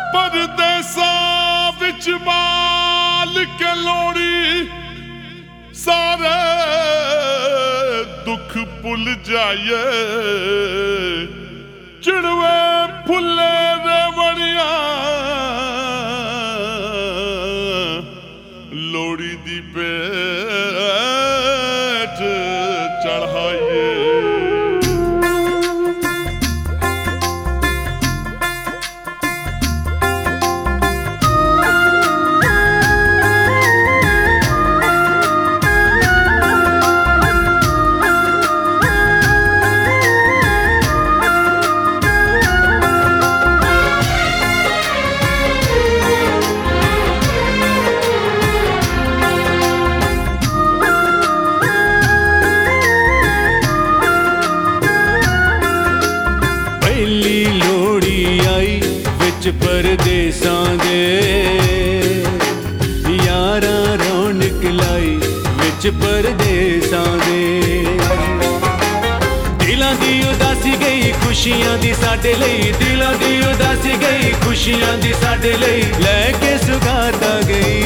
परदेसा विच बाल के लोड़ी सारे दुख भुल जाइए चिड़वे फुले रेवड़िया लोड़ी दी पेट चढ़ाइए। परदेसां दे यारा रौनक लाई विच परदेसां दे दिलां दी उदासी गई खुशियां दी साडे लई दिलां दी उदासी गई खुशियां दी साडे लई लैके सुगात आ गई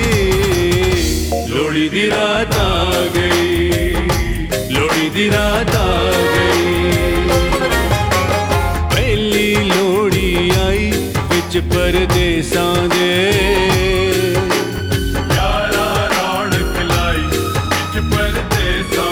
लोड़ी दी रात आ गई लोड़ी दी रात आ गई पहली लोड़ी आई परदेसां दे यारा रौनक लाई विच परदेसां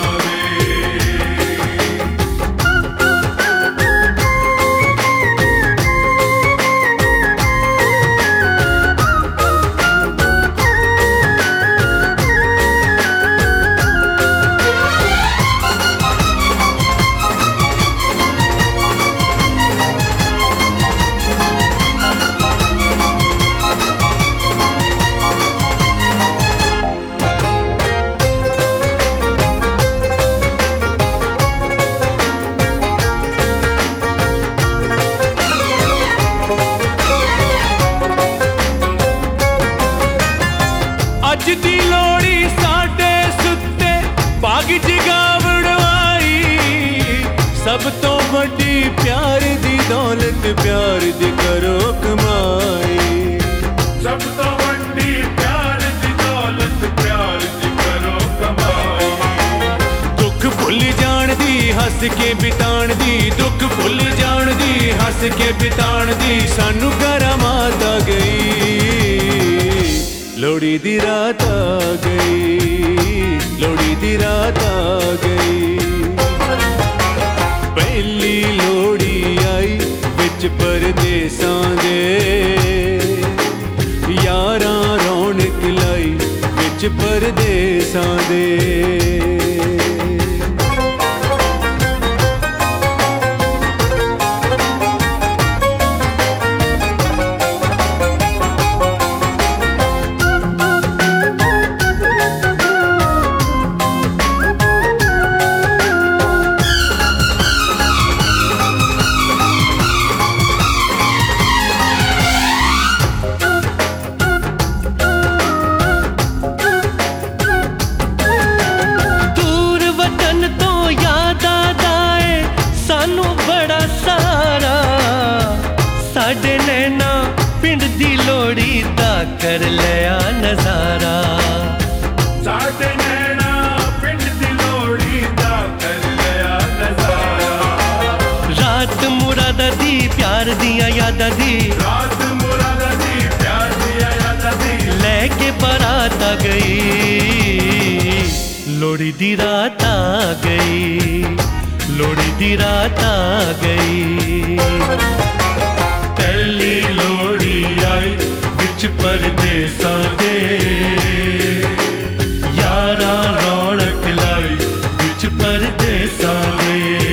अज दी लोड़ी साडे सुत्ते बाग जगावड़ आई सब तो बड़ी प्यार दी दौलत प्यार दी करो कमाई सब तो बड़ी प्यार दी दौलत प्यार दी करो कमाई दुख भुल जान दी हस के बितान दी दुख भुल जान दी हस के बितान दी सानू करामात आ गई लोड़ी दी रात आ गई लोड़ी दी रात आ गई पहली लोड़ी आई विच परदेसां दे यारा रौनक लाई विच परदेसां दे साडे नैना पिंड दी लोड़ी दा कर लिया नजारा साडे नैना पिंड दी लोड़ी दा कर लिया नजारा रात मुरादा दी प्यार दिया यादा दी रात मुरादा दी प्यार दिया यादा दी लेके बारात आ गई लोड़ी दी रात आ गई लोड़ी दी रात आ गई पहली लोड़ी आई विच परदेसां दे यारा रौनक लाई विच परदेसां दे।